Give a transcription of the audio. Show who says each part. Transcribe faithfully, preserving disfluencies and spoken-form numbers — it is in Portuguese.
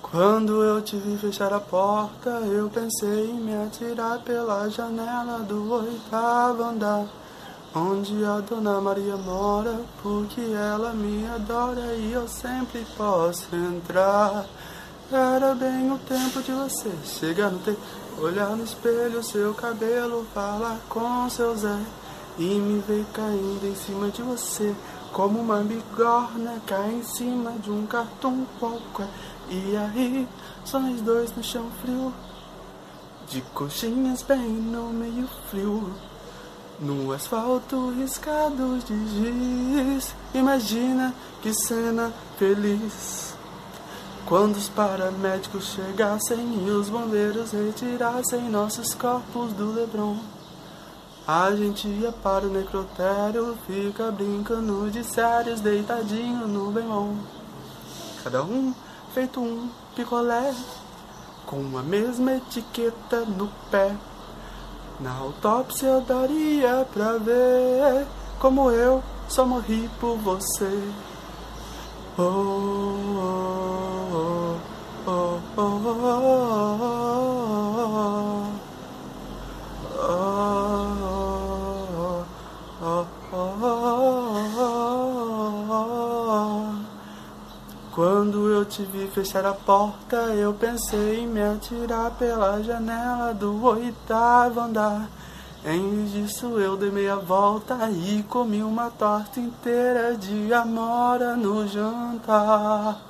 Speaker 1: Quando eu te vi fechar a porta, eu pensei em me atirar pela janela do oitavo andar, onde a Dona Maria mora, porque ela me adora e eu sempre posso entrar. Era bem o tempo de você chegar no tempo, olhar no espelho, seu cabelo, falar com seu Zé, e me ver caindo em cima de você, como uma bigorna cai em cima de um cartão qualquer. E aí, só nós dois no chão frio, de coxinhas bem no meio frio, no asfalto riscado de giz. Imagina que cena feliz, quando os paramédicos chegassem e os bombeiros retirassem nossos corpos do Leblon. A gente ia para o necrotério, fica brincando de sérios, deitadinho no bem-bom, cada um feito um picolé, com a mesma etiqueta no pé. Na autópsia eu daria pra ver como eu só morri por você. Oh, oh, oh, oh, oh, oh, oh, oh. Quando eu te vi fechar a porta, eu pensei em me atirar pela janela do oitavo andar. Em vez disso eu dei meia volta e comi uma torta inteira de amora no jantar.